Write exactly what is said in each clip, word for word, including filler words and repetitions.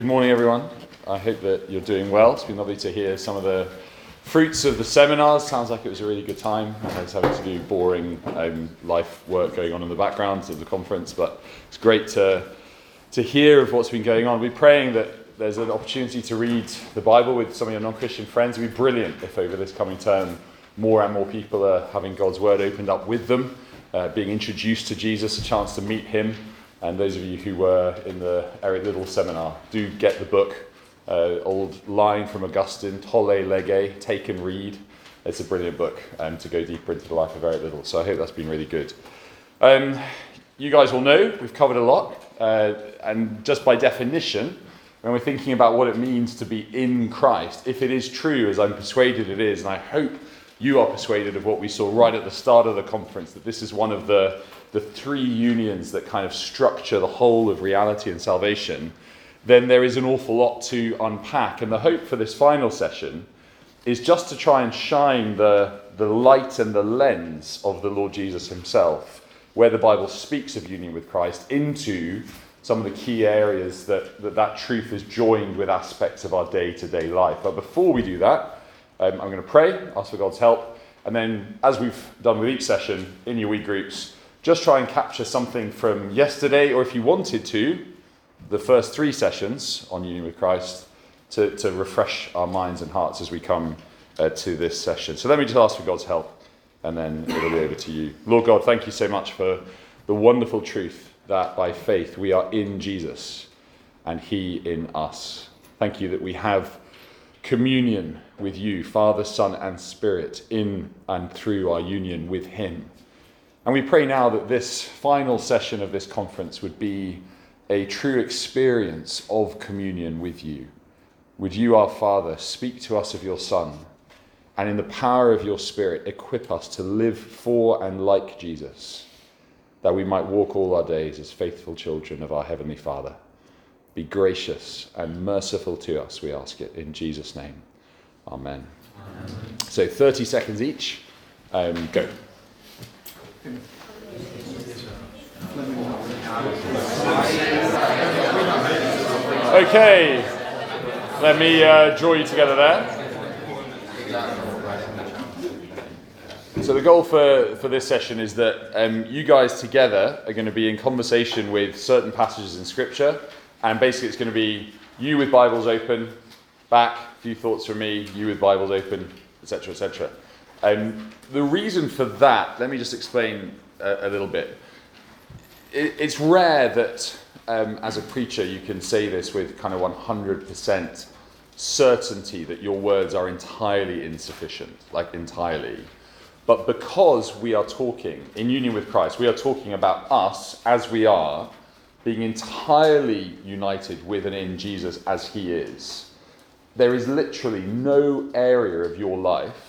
Good morning, everyone. I hope that you're doing well. It's been lovely to hear some of the fruits of the seminars. Sounds like it was a really good time. I was having to do boring um, life work going on in the background of the conference, but it's great to to hear of what's been going on. We're praying that there's an opportunity to read the Bible with some of your non-Christian friends. It would be brilliant if over this coming term more and more people are having God's Word opened up with them, uh, being introduced to Jesus, a chance to meet him. And those of you who were in the Eric Liddell seminar, do get the book, uh, old line from Augustine, Tolle Lege, take and read. It's a brilliant book um, to go deeper into the life of Eric Liddell. So I hope that's been really good. Um, you guys will know we've covered a lot. Uh, and just by definition, when we're thinking about what it means to be in Christ, if it is true, as I'm persuaded it is, and I hope you are persuaded of what we saw right at the start of the conference, that this is one of the the three unions that kind of structure the whole of reality and salvation, then there is an awful lot to unpack. And the hope for this final session is just to try and shine the, the light and the lens of the Lord Jesus himself, where the Bible speaks of union with Christ, into some of the key areas that that, that truth is joined with aspects of our day-to-day life. But before we do that, um, I'm going to pray, ask for God's help, and then, as we've done with each session, in your week groups, just try and capture something from yesterday, or if you wanted to, the first three sessions on union with Christ, to, to refresh our minds and hearts as we come uh, to this session. So let me just ask for God's help, and then it'll be over to you. Lord God, thank you so much for the wonderful truth that by faith we are in Jesus and he in us. Thank you that we have communion with you, Father, Son, and Spirit, in and through our union with him. And we pray now that this final session of this conference would be a true experience of communion with you. Would you, our Father, speak to us of your Son, and in the power of your Spirit, equip us to live for and like Jesus, that we might walk all our days as faithful children of our Heavenly Father. Be gracious and merciful to us, we ask it in Jesus' name. Amen. Amen. So thirty seconds each. Um, go. Okay, let me uh, draw you together there. So the goal for, for this session is that um, you guys together are going to be in conversation with certain passages in Scripture, and basically it's going to be you with Bibles open, back, a few thoughts from me, you with Bibles open, et cetera, et cetera. Um, the reason for that, let me just explain a, a little bit. It, it's rare that um, as a preacher you can say this with kind of one hundred percent certainty that your words are entirely insufficient, like entirely. But because we are talking in union with Christ, we are talking about us as we are, being entirely united with and in Jesus as he is. There is literally no area of your life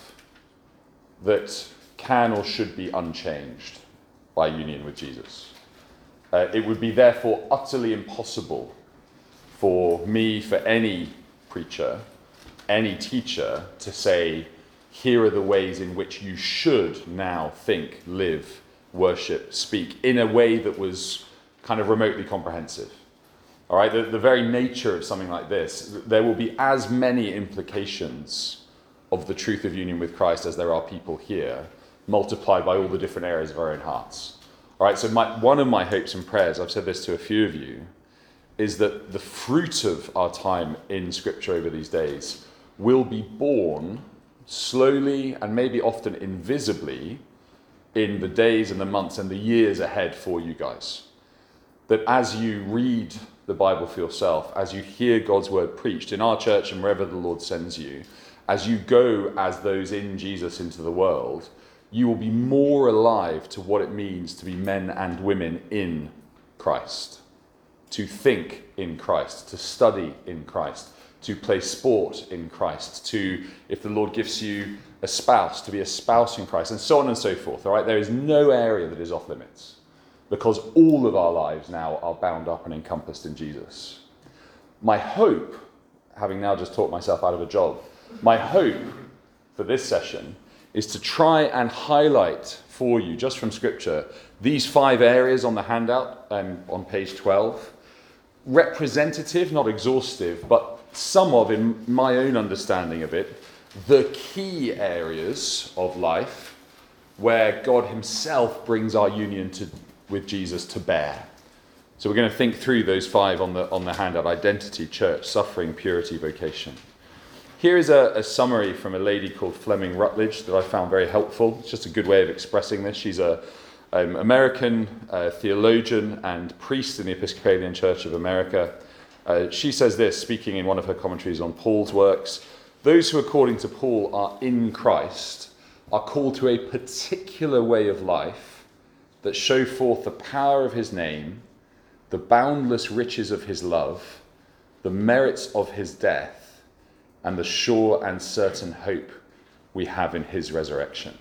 that can or should be unchanged by union with Jesus. Uh, it would be therefore utterly impossible for me, for any preacher, any teacher, to say, here are the ways in which you should now think, live, worship, speak, in a way that was kind of remotely comprehensive. All right, the, the very nature of something like this, there will be as many implications of the truth of union with Christ as there are people here, multiplied by all the different areas of our own hearts. All right, so my, one of my hopes and prayers, I've said this to a few of you, is that the fruit of our time in Scripture over these days will be born slowly and maybe often invisibly in the days and the months and the years ahead for you guys. That as you read the Bible for yourself, as you hear God's word preached in our church and wherever the Lord sends you, as you go as those in Jesus into the world, you will be more alive to what it means to be men and women in Christ, to think in Christ, to study in Christ, to play sport in Christ, to, if the Lord gives you a spouse, to be a spouse in Christ, and so on and so forth. All right, there is no area that is off limits, because all of our lives now are bound up and encompassed in Jesus. My hope, having now just talked myself out of a job, my hope for this session is to try and highlight for you, just from Scripture, these five areas on the handout um, on page twelve, representative, not exhaustive, but some of, in my own understanding of it, the key areas of life where God himself brings our union to, with Jesus to bear. So we're going to think through those five on the on the handout: identity, church, suffering, purity, vocation. Here is a, a summary from a lady called Fleming Rutledge that I found very helpful. It's just a good way of expressing this. She's a um, American uh, theologian and priest in the Episcopalian Church of America. Uh, she says this, speaking in one of her commentaries on Paul's works: those who, according to Paul, are in Christ are called to a particular way of life that show forth the power of his name, the boundless riches of his love, the merits of his death, and the sure and certain hope we have in his resurrection.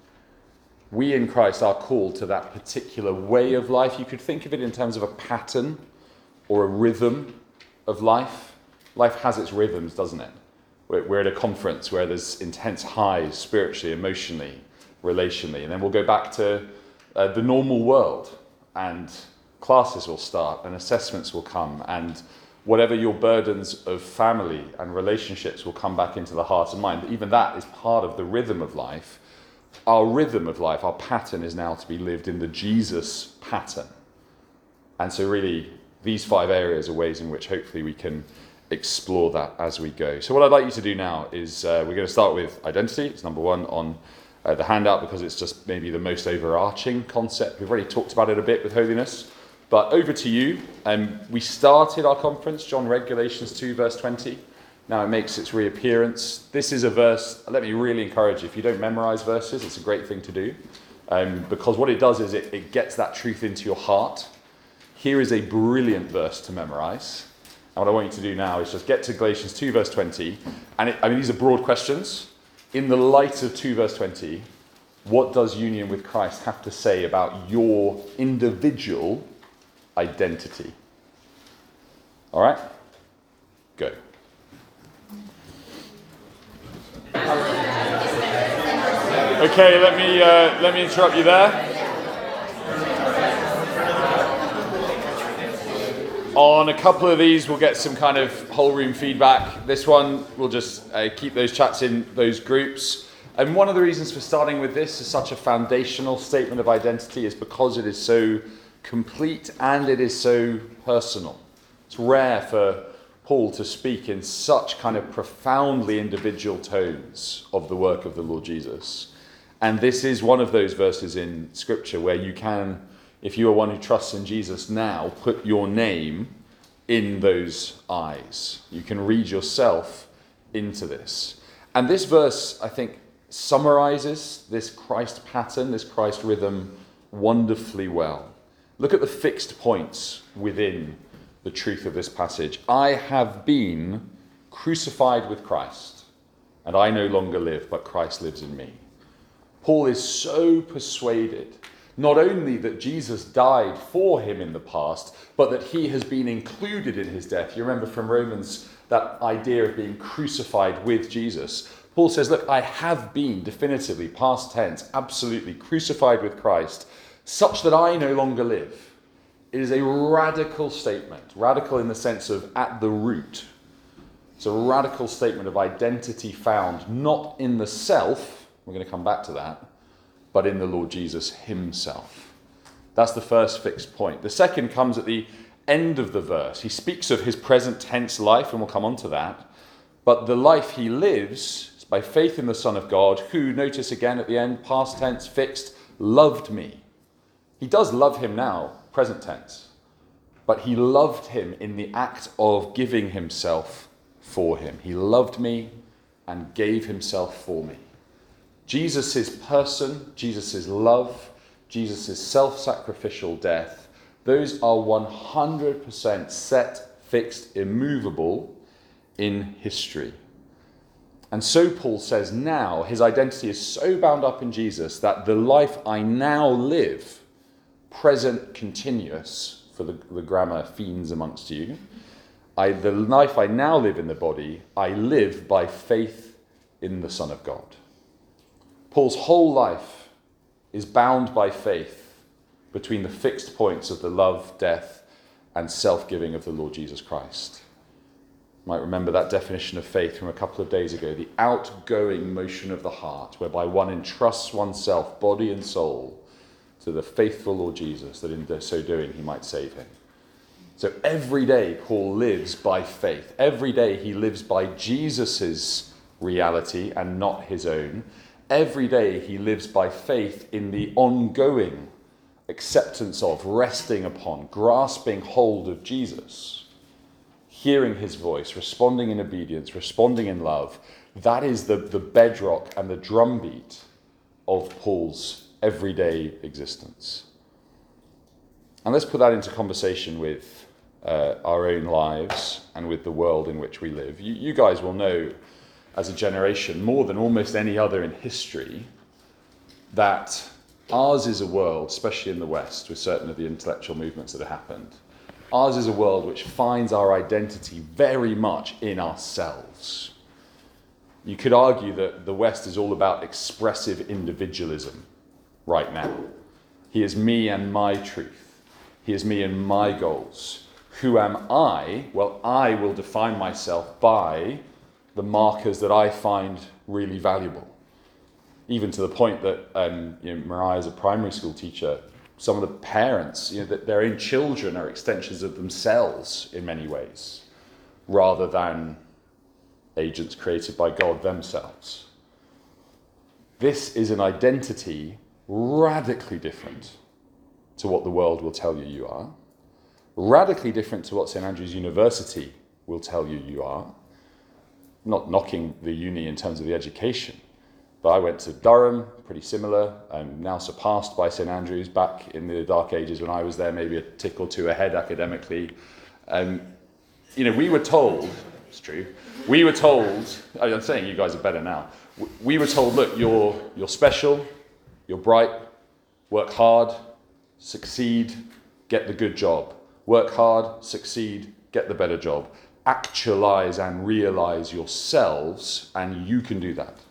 We in Christ are called to that particular way of life. You could think of it in terms of a pattern or a rhythm of life. Life has its rhythms, doesn't it? We're at a conference where there's intense highs spiritually, emotionally, relationally, and then we'll go back to uh, the normal world, and classes will start and assessments will come, and whatever your burdens of family and relationships will come back into the heart and mind. Even that is part of the rhythm of life. Our rhythm of life, our pattern, is now to be lived in the Jesus pattern. And so really, these five areas are ways in which hopefully we can explore that as we go. So what I'd like you to do now is uh, we're going to start with identity. It's number one on uh, the handout because it's just maybe the most overarching concept. We've already talked about it a bit with holiness. But over to you. Um, we started our conference, John read Galatians two, verse twenty. Now it makes its reappearance. This is a verse, let me really encourage you, if you don't memorize verses, it's a great thing to do. Um, because what it does is it, it gets that truth into your heart. Here is a brilliant verse to memorize. And what I want you to do now is just get to Galatians two, verse twenty. And it, I mean, these are broad questions. In the light of two, verse twenty, what does union with Christ have to say about your individual identity? All right? Go. Okay, let me uh, let me interrupt you there. On a couple of these, we'll get some kind of whole room feedback. This one, we'll just uh, keep those chats in those groups. And one of the reasons for starting with this as such a foundational statement of identity is because it is so complete and it is so personal. It's rare for Paul to speak in such kind of profoundly individual tones of the work of the Lord Jesus. And this is one of those verses in Scripture where you can, if you are one who trusts in Jesus now, put your name in those eyes. You can read yourself into this. And this verse, I think, summarizes this Christ pattern, this Christ rhythm wonderfully well. Look at the fixed points within the truth of this passage. I have been crucified with Christ, and I no longer live, but Christ lives in me. Paul is so persuaded not only that Jesus died for him in the past, but that he has been included in his death. You remember from Romans that idea of being crucified with Jesus. Paul says, look, I have been definitively, past tense, absolutely crucified with Christ, such that I no longer live. It is a radical statement, radical in the sense of at the root. It's a radical statement of identity found not in the self, we're going to come back to that, but in the Lord Jesus himself. That's the first fixed point. The second comes at the end of the verse. He speaks of his present tense life, and we'll come on to that. But the life he lives is by faith in the Son of God, who, notice again at the end, past tense, fixed, loved me. He does love him now, present tense. But he loved him in the act of giving himself for him. He loved me and gave himself for me. Jesus' person, Jesus' love, Jesus' self-sacrificial death, those are one hundred percent set, fixed, immovable in history. And so Paul says now his identity is so bound up in Jesus that the life I now live, present continuous, for the, the grammar fiends amongst you, I, the life I now live in the body, I live by faith in the Son of God. Paul's whole life is bound by faith between the fixed points of the love, death, and self-giving of the Lord Jesus Christ. You might remember that definition of faith from a couple of days ago, the outgoing motion of the heart, whereby one entrusts oneself, body and soul, to the faithful Lord Jesus, that in so doing he might save him. So every day Paul lives by faith. Every day he lives by Jesus's reality and not his own. Every day he lives by faith in the ongoing acceptance of, resting upon, grasping hold of Jesus, hearing his voice, responding in obedience, responding in love. That is the, the bedrock and the drumbeat of Paul's everyday existence. And let's put that into conversation with uh, our own lives and with the world in which we live. You, you guys will know, as a generation, more than almost any other in history, that ours is a world, especially in the West, with certain of the intellectual movements that have happened, ours is a world which finds our identity very much in ourselves. You could argue that the West is all about expressive individualism right now. He is me and my truth. He is me and my goals. Who am I? Well, I will define myself by the markers that I find really valuable. Even to the point that um, you know, Mariah is a primary school teacher. Some of the parents, you know, that their own children are extensions of themselves in many ways, rather than agents created by God themselves. This is an identity radically different to what the world will tell you you are, radically different to what St Andrews University will tell you you are. Not knocking the uni in terms of the education, but I went to Durham, pretty similar, and now surpassed by St Andrews back in the dark ages when I was there, maybe a tick or two ahead academically. Um, you know, we were told, it's true, we were told, I'm saying you guys are better now, we were told, look, you're, you're special, you're bright, work hard, succeed, get the good job. Work hard, succeed, get the better job. Actualize and realize yourselves, and you can do that.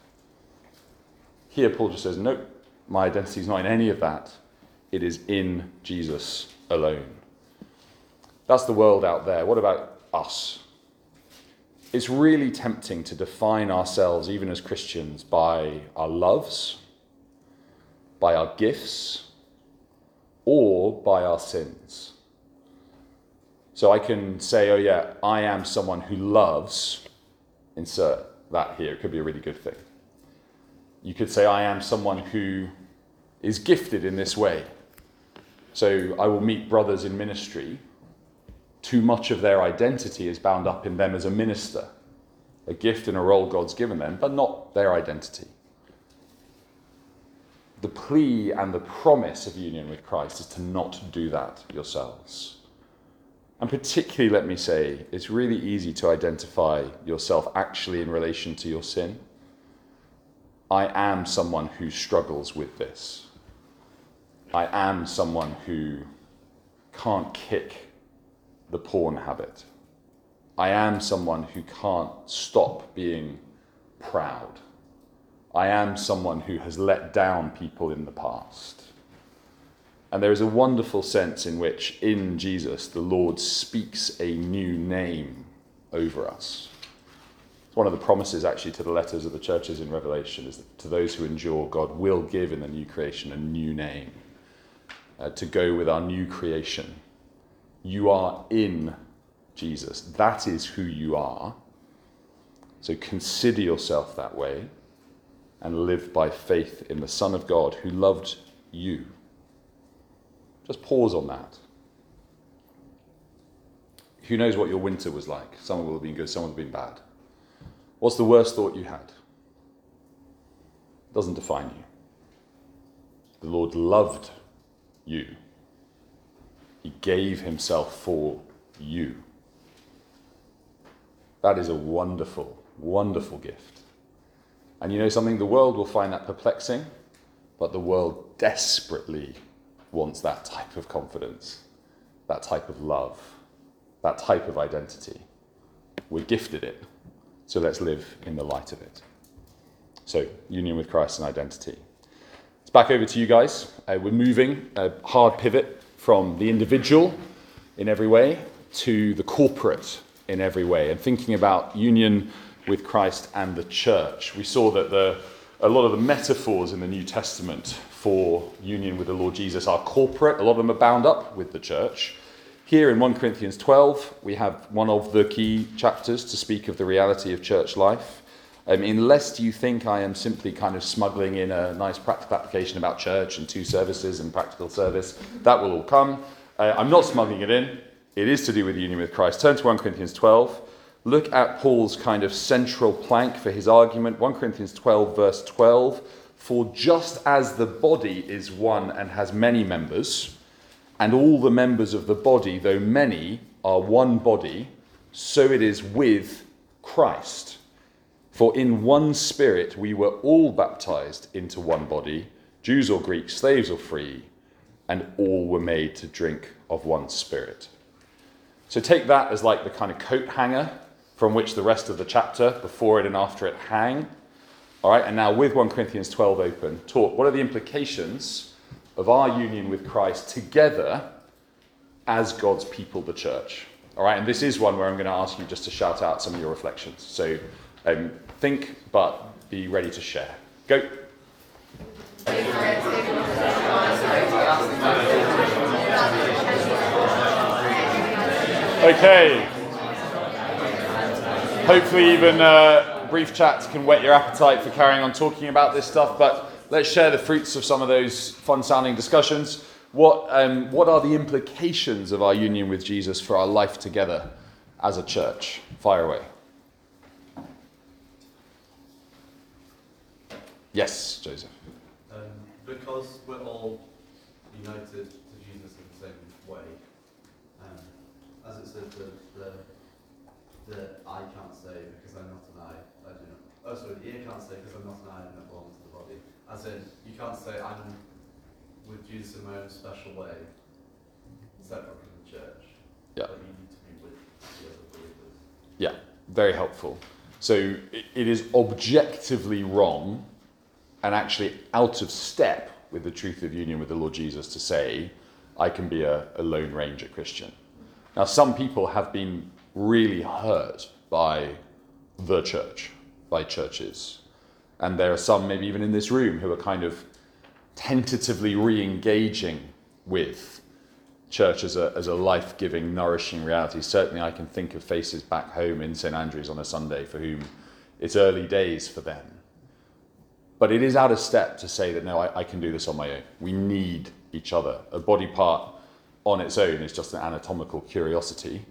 Here, Paul just says, nope, my identity is not in any of that. It is in Jesus alone. That's the world out there. What about us? It's really tempting to define ourselves, even as Christians, by our loves, by our gifts, or by our sins. So I can say, oh yeah, I am someone who loves, insert that here, it could be a really good thing. You could say, I am someone who is gifted in this way. So I will meet brothers in ministry. Too much of their identity is bound up in them as a minister, a gift and a role God's given them, but not their identity. The plea and the promise of union with Christ is to not do that yourselves. And particularly, let me say, it's really easy to identify yourself actually in relation to your sin. I am someone who struggles with this. I am someone who can't kick the porn habit. I am someone who can't stop being proud. I am someone who has let down people in the past. And there is a wonderful sense in which, in Jesus, the Lord speaks a new name over us. It's one of the promises, actually, to the letters of the churches in Revelation, is that to those who endure, God will give in the new creation a new name, uh, to go with our new creation. You are in Jesus. That is who you are. So consider yourself that way and live by faith in the Son of God who loved you. Just pause on that. Who knows what your winter was like? Some will have been good, some will have been bad. What's the worst thought you had? It doesn't define you. The Lord loved you. He gave himself for you. That is a wonderful, wonderful gift. And you know something? The world will find that perplexing, but the world desperately wants that type of confidence, that type of love, that type of identity. We're gifted it, so let's live in the light of it. So, union with Christ and identity. It's back over to you guys. Uh, we're moving a hard pivot from the individual in every way to the corporate in every way, and thinking about union with Christ and the church. We saw that the, a lot of the metaphors in the New Testament for union with the Lord Jesus are corporate. A lot of them are bound up with the church. Here in First Corinthians twelve, we have one of the key chapters to speak of the reality of church life. Um, unless you think I am simply kind of smuggling in a nice practical application about church and two services and practical service, that will all come. Uh, I'm not smuggling it in. It is to do with union with Christ. Turn to First Corinthians twelve. Look at Paul's kind of central plank for his argument. First Corinthians twelve, verse twelve. For just as the body is one and has many members, and all the members of the body, though many, are one body, so it is with Christ. For in one Spirit we were all baptized into one body, Jews or Greeks, slaves or free, and all were made to drink of one Spirit. So take that as like the kind of coat hanger from which the rest of the chapter, before it and after it, hang. All right, and now with First Corinthians twelve open, talk, what are the implications of our union with Christ together as God's people, the church? All right, and this is one where I'm going to ask you just to shout out some of your reflections. So um, think, but be ready to share. Go. Okay. Hopefully even uh, brief chats can whet your appetite for carrying on talking about this stuff, but let's share the fruits of some of those fun-sounding discussions. What, um, what are the implications of our union with Jesus for our life together as a church? Fire away. Yes, Joseph. Um, because we're all united to Jesus in the same way, um, as it says, the, the, the I can't say because I'm not an I, I do not. Oh, sorry, the ear can't say because I'm not an I, I do not belong to the body. As in, you can't say I'm with Jesus in my own special way, separate from the church. Yeah. But you need to be with the other believers. Yeah, very helpful. So it is objectively wrong and actually out of step with the truth of union with the Lord Jesus to say, I can be a, a Lone Ranger Christian. Now, some people have been really hurt by the church, by churches. And there are some, maybe even in this room, who are kind of tentatively re-engaging with church as a, as a life-giving, nourishing reality. Certainly I can think of faces back home in Saint Andrews on a Sunday for whom it's early days for them. But it is out of step to say that, no, I, I can do this on my own. We need each other. A body part on its own is just an anatomical curiosity.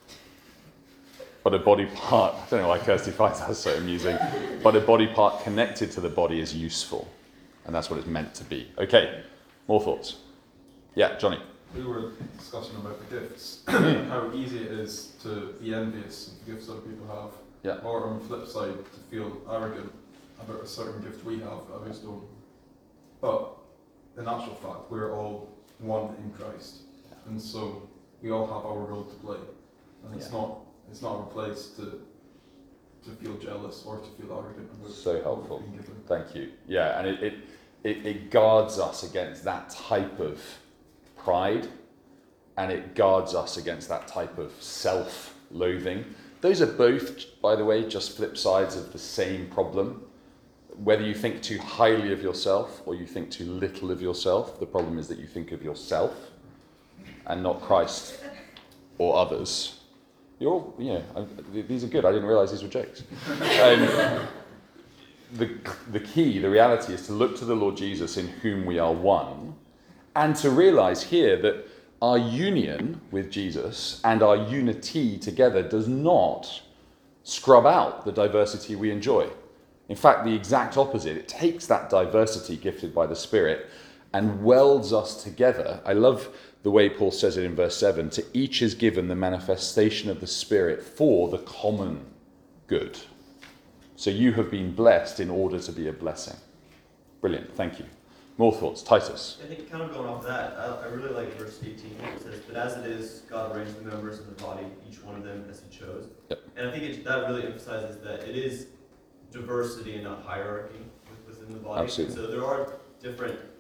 But a body part, I don't know why Kirsty finds that so amusing, but a body part connected to the body is useful. And that's what it's meant to be. Okay, more thoughts? Yeah, Johnny. We were discussing about the gifts, how easy it is to be envious of the gifts other people have. Yeah. Or on the flip side, to feel arrogant about a certain gift we have that others don't. But in actual fact, we're all one in Christ. And so we all have our role to play. And it's Yeah. not it's not our place to to feel jealous or to feel arrogant about So helpful. being given. Thank you. Yeah, and it, it, it, it guards us against that type of pride, and it guards us against that type of self-loathing. Those are both, by the way, just flip sides of the same problem. Whether you think too highly of yourself or you think too little of yourself, the problem is that you think of yourself and not Christ or others. You're all, yeah, these are good. I didn't realise these were jokes. Um, the, the key, the reality is to look to the Lord Jesus in whom we are one, and to realise here that our union with Jesus and our unity together does not scrub out the diversity we enjoy. In fact, the exact opposite. It takes that diversity gifted by the Spirit and welds us together. I love the way Paul says it in verse seven, to each is given the manifestation of the Spirit for the common good. So you have been blessed in order to be a blessing. Brilliant, thank you. More thoughts, Titus. I think kind of going off that, I, I really like verse eighteen. It says, but as it is, God arranged the members of the body, each one of them as he chose. Yep. And I think it, that really emphasizes that it is diversity and not hierarchy within the body. Absolutely. So there are different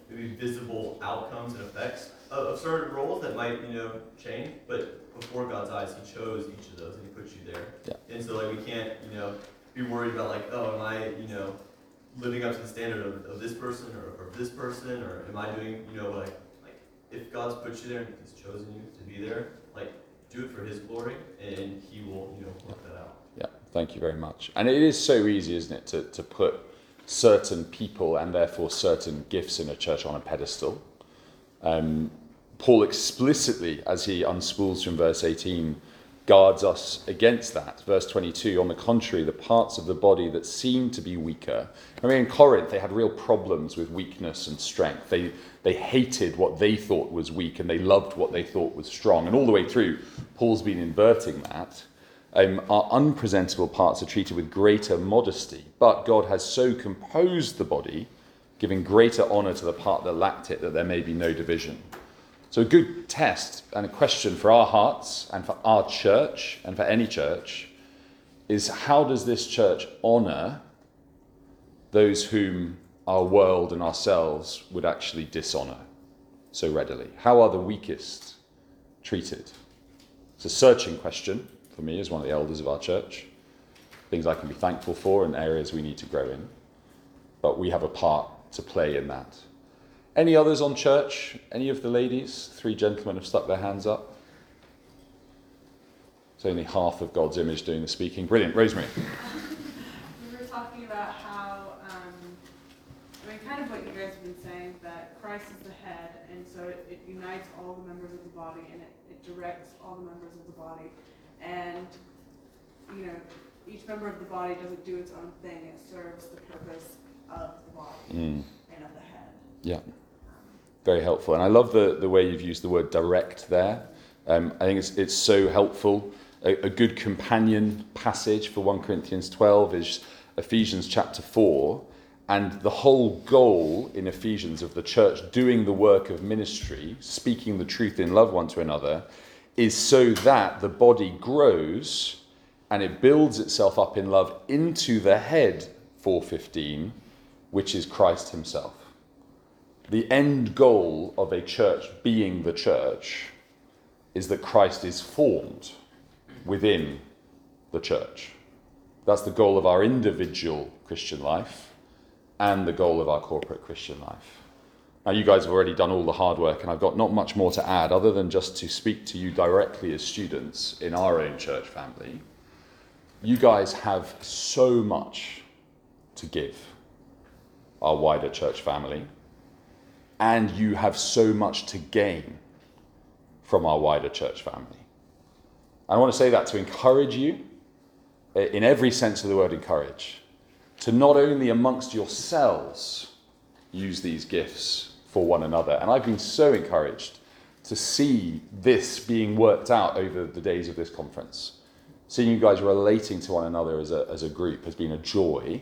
maybe visible outcomes and effects of, of certain roles that might, you know, change, but before God's eyes, he chose each of those and he put you there. Yeah. And so, like, we can't, you know, be worried about, like, oh, am I, you know, living up to the standard of, of this person or, or this person, or am I doing, you know, like, like, if God's put you there and he's chosen you to be there, like, do it for his glory, and he will, you know, work that out. Yeah, thank you very much. And it is so easy, isn't it, to, to put certain people and therefore certain gifts in a church on a pedestal. Um, Paul explicitly, as he unspools from verse eighteen, guards us against that. Verse twenty-two, on the contrary, the parts of the body that seem to be weaker. I mean, in Corinth, they had real problems with weakness and strength. They, they hated what they thought was weak and they loved what they thought was strong. And all the way through, Paul's been inverting that. Um, our unpresentable parts are treated with greater modesty, but God has so composed the body, giving greater honour to the part that lacked it, that there may be no division. So a good test and a question for our hearts and for our church and for any church is, how does this church honour those whom our world and ourselves would actually dishonour so readily? How are the weakest treated? It's a searching question for me as one of the elders of our church. Things I can be thankful for and areas we need to grow in. But we have a part to play in that. Any others on church? Any of the ladies? Three gentlemen have stuck their hands up. It's only half of God's image doing the speaking. Brilliant. Rosemary. We were talking about how, um, I mean, kind of what you guys have been saying, that Christ is the head, and so it, it unites all the members of the body, and it, it directs all the members of the body. And, you know, each member of the body doesn't do its own thing. It serves the purpose of the body Mm. and of the head. Yeah. Very helpful. And I love the, the way you've used the word direct there. Um, I think it's, it's so helpful. A, a good companion passage for First Corinthians twelve is Ephesians chapter four. And the whole goal in Ephesians of the church doing the work of ministry, speaking the truth in love one to another, is so that the body grows and it builds itself up in love into the head, four fifteen, which is Christ himself. The end goal of a church being the church is that Christ is formed within the church. That's the goal of our individual Christian life and the goal of our corporate Christian life. Now, you guys have already done all the hard work, and I've got not much more to add other than just to speak to you directly as students in our own church family. You guys have so much to give our wider church family, and you have so much to gain from our wider church family. I want to say that to encourage you, in every sense of the word encourage, to not only amongst yourselves use these gifts for one another. And I've been so encouraged to see this being worked out over the days of this conference. Seeing you guys relating to one another as a, as a group has been a joy.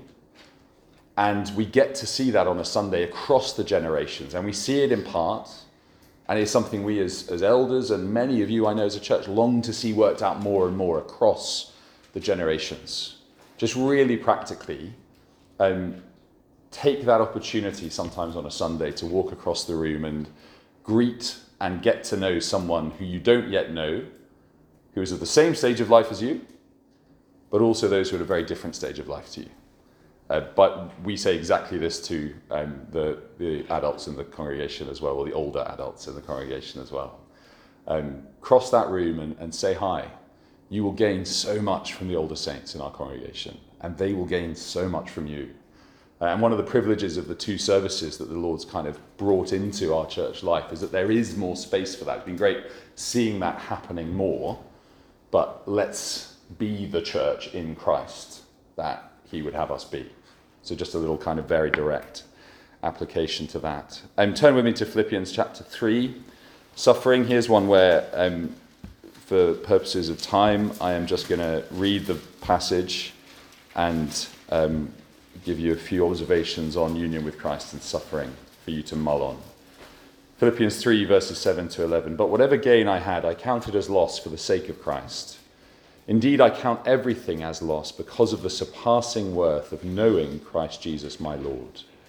And we get to see that on a Sunday across the generations. And we see it in part. And it's something we as, as elders, and many of you I know as a church, long to see worked out more and more across the generations. Just really practically, um, take that opportunity sometimes on a Sunday to walk across the room and greet and get to know someone who you don't yet know, who is at the same stage of life as you, but also those who are at a very different stage of life to you. Uh, but we say exactly this to um, the, the adults in the congregation as well, or the older adults in the congregation as well. Um, cross that room and, and say hi. You will gain so much from the older saints in our congregation, and they will gain so much from you. Uh, and one of the privileges of the two services that the Lord's kind of brought into our church life is that there is more space for that. It's been great seeing that happening more, but let's be the church in Christ that he would have us be. So just a little kind of very direct application to that. Um, turn with me to Philippians chapter three. Suffering. Here's one where, um, for purposes of time, I am just going to read the passage and um, give you a few observations on union with Christ and suffering for you to mull on. Philippians three, verses seven to eleven. But whatever gain I had, I counted as loss for the sake of Christ. Indeed, I count everything as loss because of the surpassing worth of knowing Christ Jesus my Lord.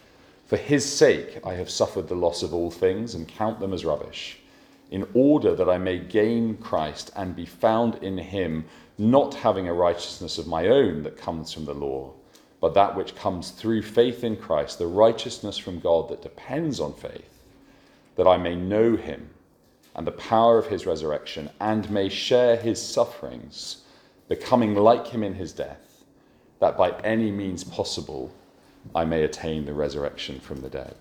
For his sake I have suffered the loss of all things and count them as rubbish, in order that I may gain Christ and be found in him, not having a righteousness of my own that comes from the law, but that which comes through faith in Christ, the righteousness from God that depends on faith, that I may know him and the power of his resurrection, and may share his sufferings, becoming like him in his death, that by any means possible I may attain the resurrection from the dead.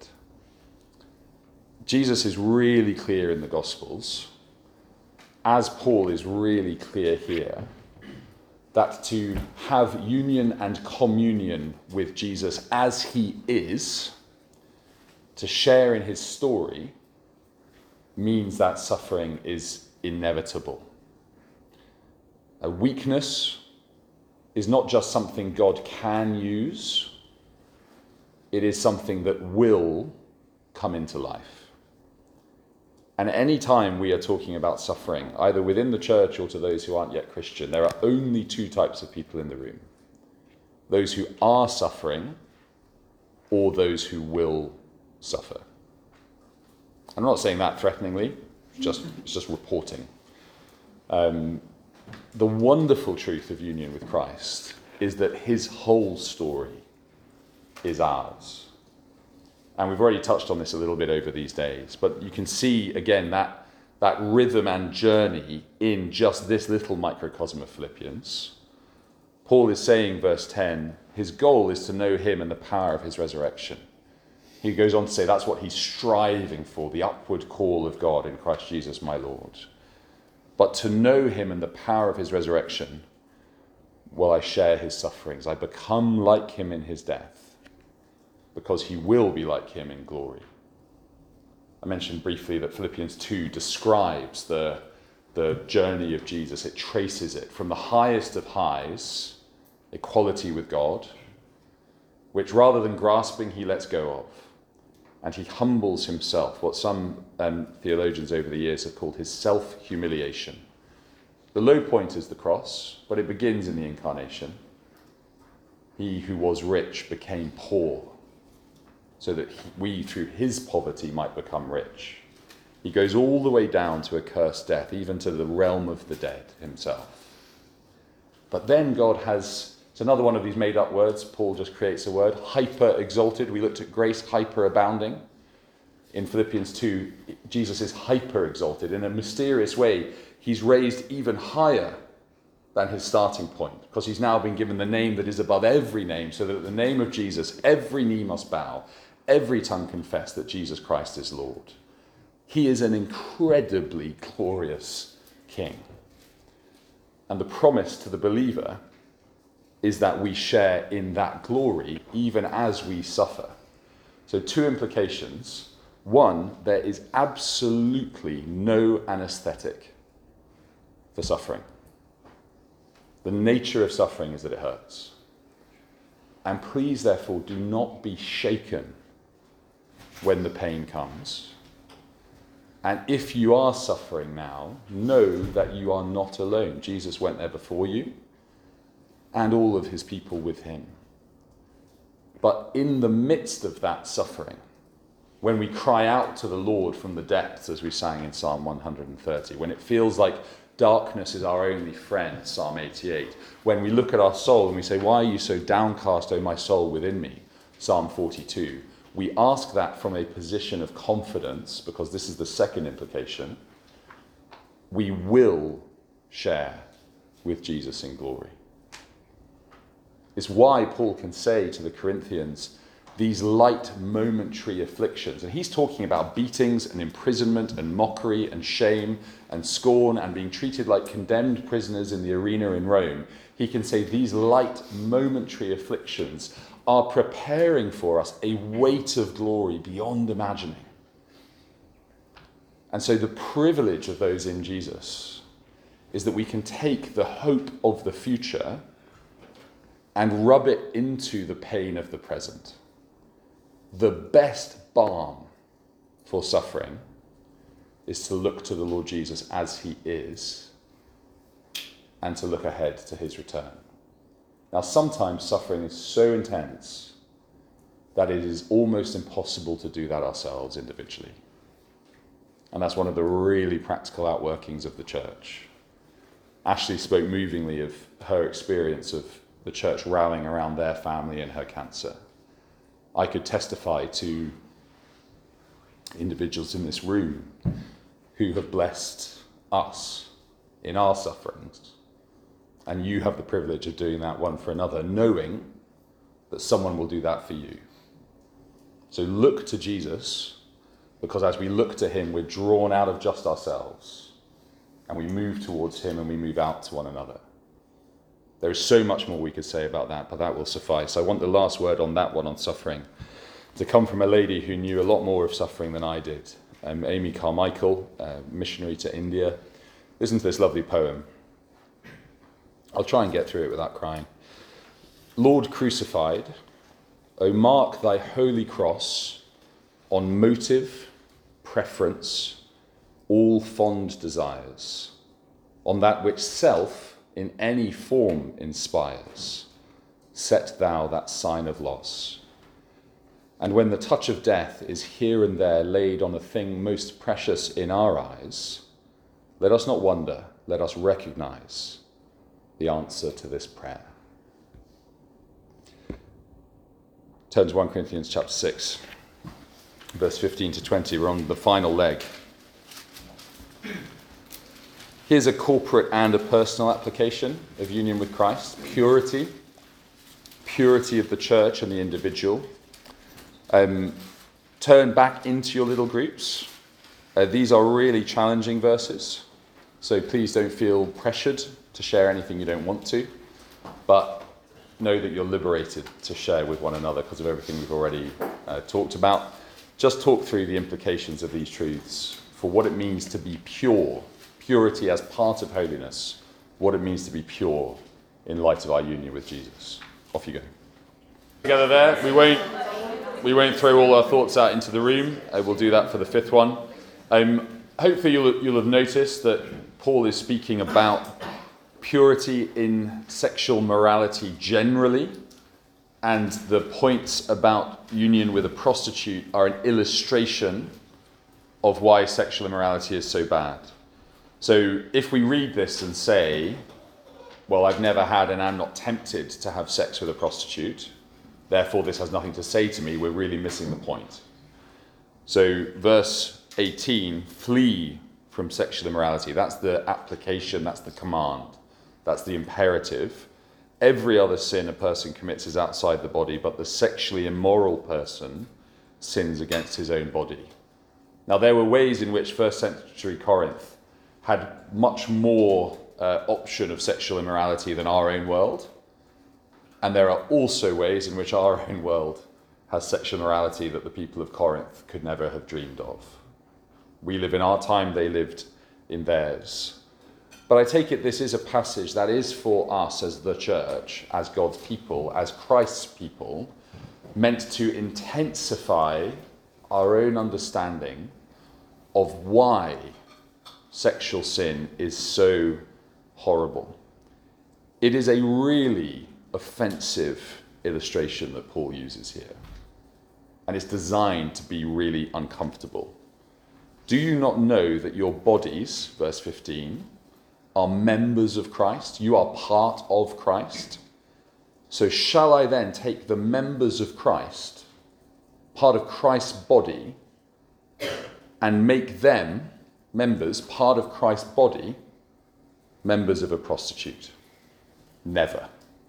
Jesus is really clear in the Gospels, as Paul is really clear here, that to have union and communion with Jesus as he is, to share in his story, means that suffering is inevitable. A weakness is not just something God can use, it is something that will come into life. And any time we are talking about suffering, either within the church or to those who aren't yet Christian, there are only two types of people in the room. Those who are suffering or those who will suffer. I'm not saying that threateningly, it's just, it's just reporting. Um, the wonderful truth of union with Christ is that his whole story is ours. And we've already touched on this a little bit over these days, but you can see again that, that rhythm and journey in just this little microcosm of Philippians. Paul is saying, verse ten, his goal is to know him and the power of his resurrection. He goes on to say that's what he's striving for, the upward call of God in Christ Jesus my Lord. But to know him and the power of his resurrection, well, I share his sufferings. I become like him in his death, because he will be like him in glory. I mentioned briefly that Philippians two describes the, the journey of Jesus. It traces it from the highest of highs, equality with God, which rather than grasping, he lets go of. And he humbles himself, what some um, theologians over the years have called his self-humiliation. The low point is the cross, but it begins in the incarnation. He who was rich became poor, so that he, we, through his poverty, might become rich. He goes all the way down to a cursed death, even to the realm of the dead himself. But then God has... It's another one of these made-up words. Paul just creates a word, hyper-exalted. We looked at grace hyper-abounding. In Philippians two, Jesus is hyper-exalted. In a mysterious way, he's raised even higher than his starting point, because he's now been given the name that is above every name, so that at the name of Jesus, every knee must bow, every tongue confess that Jesus Christ is Lord. He is an incredibly glorious king. And the promise to the believer is that we share in that glory even as we suffer. So two implications. One, there is absolutely no anesthetic for suffering. The nature of suffering is that it hurts. And please, therefore, do not be shaken when the pain comes. And if you are suffering now, know that you are not alone. Jesus went there before you, and all of his people with him. But in the midst of that suffering, when we cry out to the Lord from the depths, as we sang in Psalm one hundred thirty, when it feels like darkness is our only friend, Psalm eighty-eight, when we look at our soul and we say, why are you so downcast, O my soul, within me, Psalm forty-two, we ask that from a position of confidence, because this is the second implication. We will share with Jesus in glory. It's why Paul can say to the Corinthians, these light momentary afflictions, and he's talking about beatings and imprisonment and mockery and shame and scorn and being treated like condemned prisoners in the arena in Rome. He can say these light momentary afflictions are preparing for us a weight of glory beyond imagining. And so the privilege of those in Jesus is that we can take the hope of the future and rub it into the pain of the present. The best balm for suffering is to look to the Lord Jesus as he is and to look ahead to his return. Now, sometimes suffering is so intense that it is almost impossible to do that ourselves individually. And that's one of the really practical outworkings of the church. Ashley spoke movingly of her experience of the church rallying around their family and her cancer. I could testify to individuals in this room who have blessed us in our sufferings. And you have the privilege of doing that one for another, knowing that someone will do that for you. So look to Jesus, because as we look to him, we're drawn out of just ourselves, and we move towards him and we move out to one another. There is so much more we could say about that, but that will suffice. I want the last word on that one, on suffering, to come from a lady who knew a lot more of suffering than I did. Um, Amy Carmichael, uh, missionary to India. Listen to this lovely poem. I'll try and get through it without crying. Lord crucified, O mark thy holy cross on motive, preference, all fond desires, on that which self in any form inspires, set thou that sign of loss. And when the touch of death is here and there laid on a thing most precious in our eyes, let us not wonder, let us recognize the answer to this prayer. Turn to First Corinthians chapter six, verse fifteen to twenty. We're on the final leg. Here's a corporate and a personal application of union with Christ. Purity. Purity of the church and the individual. Um, turn back into your little groups. Uh, these are really challenging verses, so please don't feel pressured to share anything you don't want to, but know that you're liberated to share with one another because of everything we've already uh, talked about. Just talk through the implications of these truths for what it means to be pure, purity as part of holiness, what it means to be pure in light of our union with Jesus. Off you go. Together there, we won't we won't throw all our thoughts out into the room. Uh, we'll do that for the fifth one. Um, hopefully you'll you'll have noticed that Paul is speaking about purity in sexual morality generally, and the points about union with a prostitute are an illustration of why sexual immorality is so bad. So if we read this and say, well, I've never had and I'm not tempted to have sex with a prostitute, therefore this has nothing to say to me, we're really missing the point. So verse eighteen, flee from sexual immorality. That's the application, that's the command. That's the imperative. Every other sin a person commits is outside the body, but the sexually immoral person sins against his own body. Now, there were ways in which first century Corinth had much more uh, option of sexual immorality than our own world. And there are also ways in which our own world has sexual immorality that the people of Corinth could never have dreamed of. We live in our time, they lived in theirs. But I take it this is a passage that is for us as the church, as God's people, as Christ's people, meant to intensify our own understanding of why sexual sin is so horrible. It is a really offensive illustration that Paul uses here, and it's designed to be really uncomfortable. Do you not know that your bodies, verse fifteen, are members of Christ? You are part of Christ. So shall I then take the members of Christ, part of Christ's body, and make them, members, part of Christ's body, members of a prostitute? Never.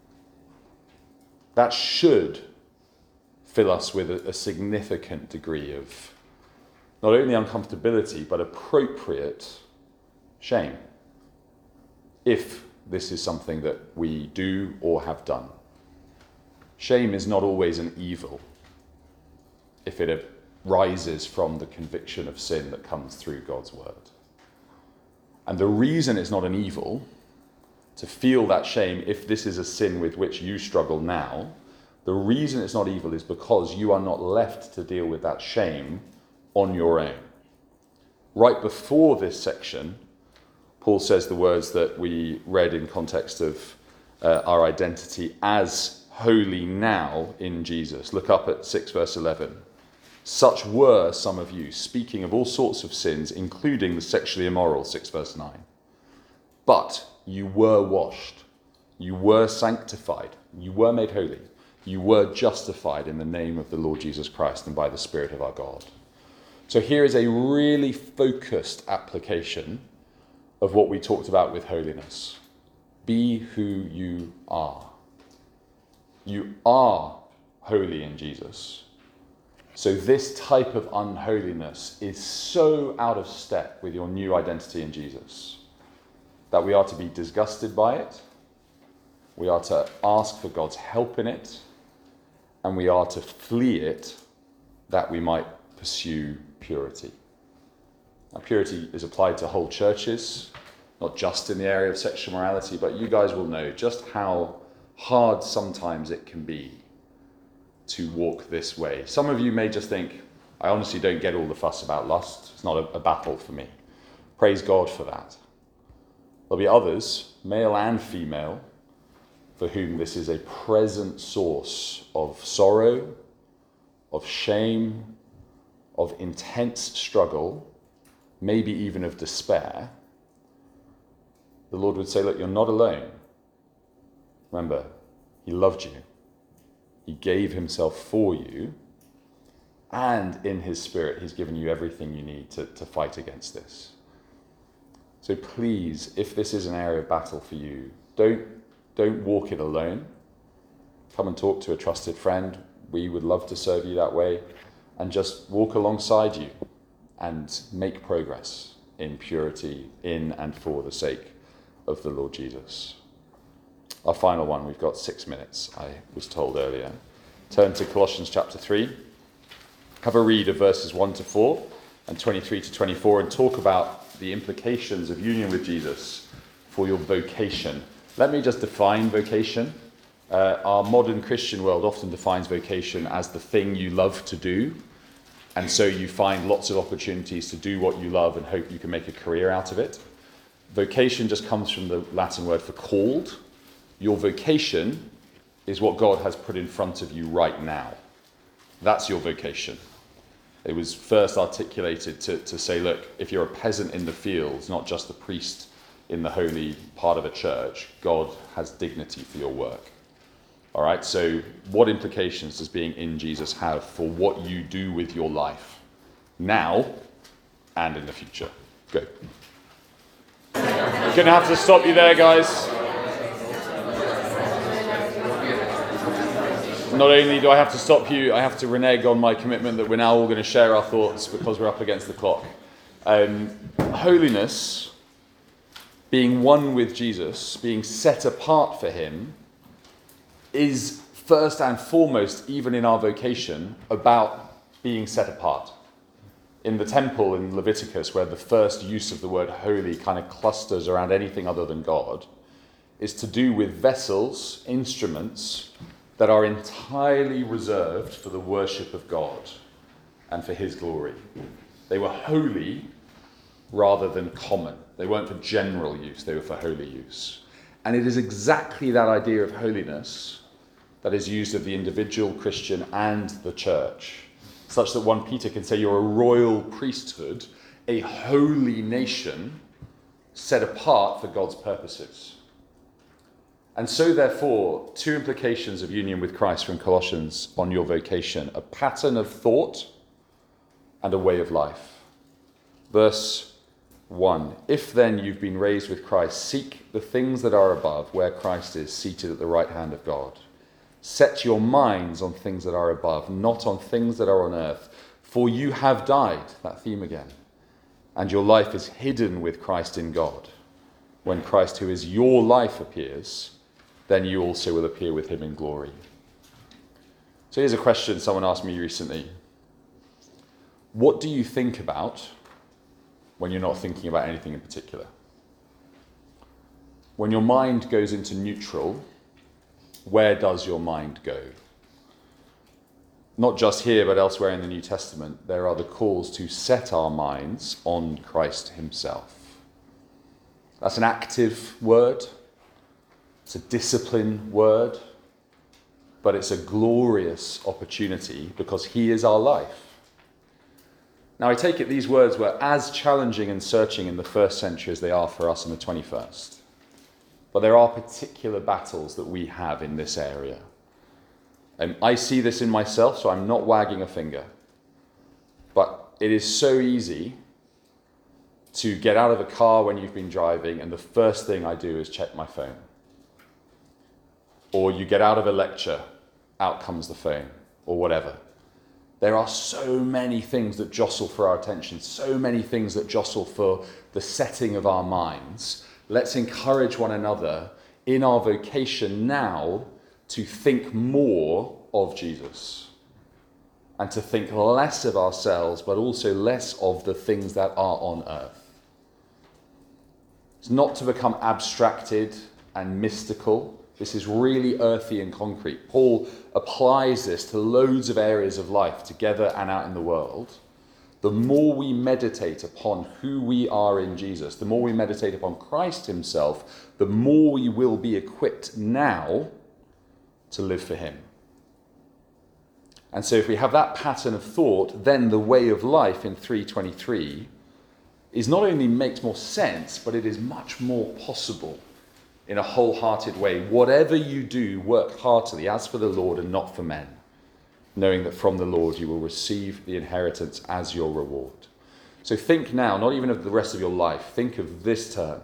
That should fill us with a, a significant degree of not only uncomfortability, but appropriate shame, if this is something that we do or have done. Shame is not always an evil if it rises from the conviction of sin that comes through God's word. And the reason it's not an evil to feel that shame, if this is a sin with which you struggle now, the reason it's not evil is because you are not left to deal with that shame on your own. Right before this section, Paul says the words that we read in context of uh, our identity as holy now in Jesus. Look up at six verse eleven. Such were some of you, speaking of all sorts of sins, including the sexually immoral, six verse nine. But you were washed, you were sanctified, you were made holy, you were justified in the name of the Lord Jesus Christ and by the Spirit of our God. So here is a really focused application of what we talked about with holiness. Be who you are. You are holy in Jesus. So this type of unholiness is so out of step with your new identity in Jesus that we are to be disgusted by it, we are to ask for God's help in it, and we are to flee it that we might pursue purity. Now, purity is applied to whole churches, not just in the area of sexual morality, but you guys will know just how hard sometimes it can be to walk this way. Some of you may just think, I honestly don't get all the fuss about lust. It's not a, a battle for me. Praise God for that. There'll be others, male and female, for whom this is a present source of sorrow, of shame, of intense struggle, maybe even of despair. The Lord would say, look, you're not alone. Remember, he loved you. He gave himself for you. And in his Spirit, he's given you everything you need to, to fight against this. So please, if this is an area of battle for you, don't, don't walk it alone. Come and talk to a trusted friend. We would love to serve you that way. And just walk alongside you and make progress in purity, in and for the sake of the Lord Jesus. Our final one, we've got six minutes, I was told earlier. Turn to Colossians chapter three. Have a read of verses one to four and twenty-three to twenty-four and talk about the implications of union with Jesus for your vocation. Let me just define vocation. Uh, our modern Christian world often defines vocation as the thing you love to do. And so you find lots of opportunities to do what you love and hope you can make a career out of it. Vocation just comes from the Latin word for called. Your vocation is what God has put in front of you right now. That's your vocation. It was first articulated to, to say, look, if you're a peasant in the fields, not just the priest in the holy part of a church, God has dignity for your work. All right, so what implications does being in Jesus have for what you do with your life now and in the future? Go. I'm going to have to stop you there, guys. Not only do I have to stop you, I have to renege on my commitment that we're now all going to share our thoughts because we're up against the clock. Um, holiness, being one with Jesus, being set apart for him, is first and foremost, even in our vocation, about being set apart. In the temple in Leviticus, where the first use of the word holy kind of clusters around anything other than God, is to do with vessels, instruments, that are entirely reserved for the worship of God and for his glory. They were holy rather than common. They weren't for general use, they were for holy use. And it is exactly that idea of holiness that is used of the individual Christian and the church, such that First Peter can say you're a royal priesthood, a holy nation set apart for God's purposes. And so, therefore, two implications of union with Christ from Colossians on your vocation: a pattern of thought and a way of life. Verse one, if then you've been raised with Christ, seek the things that are above, where Christ is seated at the right hand of God. Set your minds on things that are above, not on things that are on earth. For you have died, that theme again, and your life is hidden with Christ in God. When Christ, who is your life, appears, then you also will appear with him in glory. So here's a question someone asked me recently. What do you think about when you're not thinking about anything in particular? When your mind goes into neutral, where does your mind go? Not just here, but elsewhere in the New Testament, there are the calls to set our minds on Christ himself. That's an active word. It's a discipline word. but it's a glorious opportunity because he is our life. Now, I take it these words were as challenging and searching in the first century as they are for us in the twenty-first. But there are particular battles that we have in this area. And I see this in myself, so I'm not wagging a finger. But it is so easy to get out of a car when you've been driving, and the first thing I do is check my phone. Or you get out of a lecture, out comes the phone, or whatever. There are so many things that jostle for our attention, so many things that jostle for the setting of our minds. Let's encourage one another in our vocation now to think more of Jesus and to think less of ourselves, but also less of the things that are on earth. It's not to become abstracted and mystical. This is really earthy and concrete. Paul applies this to loads of areas of life, together and out in the world. The more we meditate upon who we are in Jesus, the more we meditate upon Christ himself, the more we will be equipped now to live for him. And so if we have that pattern of thought, then the way of life in three twenty-three is not only makes more sense, but it is much more possible in a wholehearted way. Whatever you do, work heartily as for the Lord and not for men, knowing that from the Lord you will receive the inheritance as your reward. So think now, not even of the rest of your life, think of this term.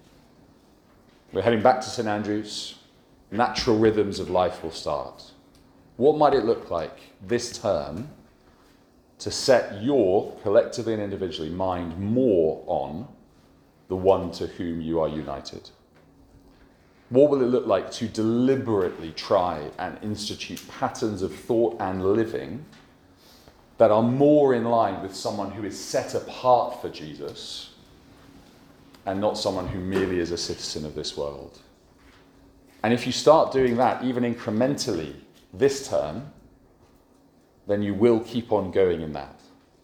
We're heading back to St Andrews. Natural rhythms of life will start. What might it look like this term to set your, collectively and individually, mind more on the one to whom you are united? What will it look like to deliberately try and institute patterns of thought and living that are more in line with someone who is set apart for Jesus and not someone who merely is a citizen of this world? And if you start doing that, even incrementally, this term, then you will keep on going in that.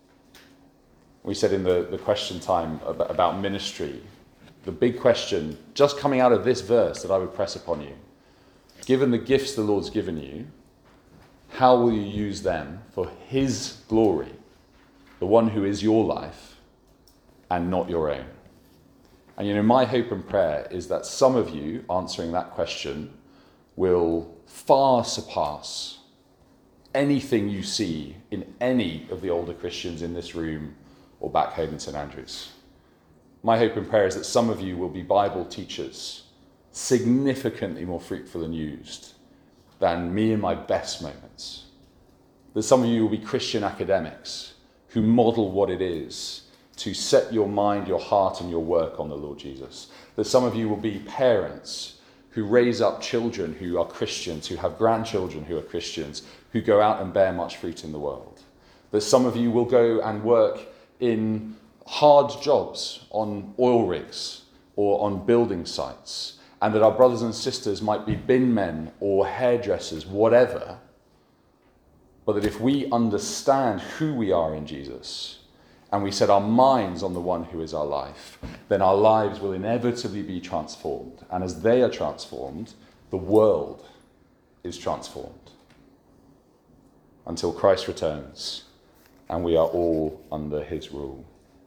We said in the, the question time about, about ministry, the big question, just coming out of this verse that I would press upon you, given the gifts the Lord's given you, how will you use them for his glory, the one who is your life, and not your own? And you know, my hope and prayer is that some of you answering that question will far surpass anything you see in any of the older Christians in this room or back home in St Andrews. My hope and prayer is that some of you will be Bible teachers, significantly more fruitful and used than me in my best moments. That some of you will be Christian academics who model what it is to set your mind, your heart, and your work on the Lord Jesus. That some of you will be parents who raise up children who are Christians, who have grandchildren who are Christians, who go out and bear much fruit in the world. That some of you will go and work in hard jobs on oil rigs or on building sites, and that our brothers and sisters might be bin men or hairdressers, whatever, but that if we understand who we are in Jesus and we set our minds on the one who is our life, then our lives will inevitably be transformed. And as they are transformed, the world is transformed until Christ returns and we are all under his rule.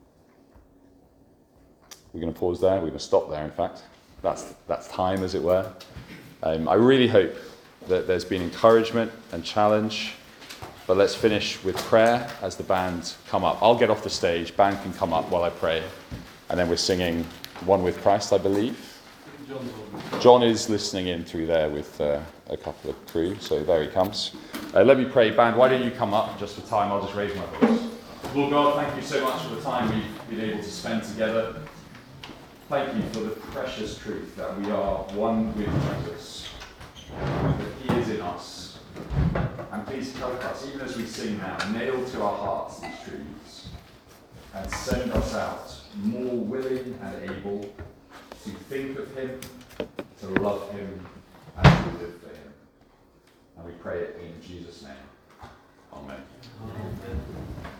We're going to pause there. We're going to stop there, in fact. That's, that's time, as it were. Um, I really hope that there's been encouragement and challenge. But let's finish with prayer as the band come up. I'll get off the stage. Band can come up while I pray. And then we're singing One with Christ, I believe. John is listening in through there with uh, a couple of crew. So there he comes. Uh, let me pray. Band, why don't you come up just for time? I'll just raise my voice. Lord God, thank you so much for the time we've been able to spend together. Thank you for the precious truth that we are one with Jesus, that he is in us. And please help us, even as we sing now, nail to our hearts these truths and send us out more willing and able to think of him, to love him, and to live for him. And we pray it in Jesus' name. Amen. Amen.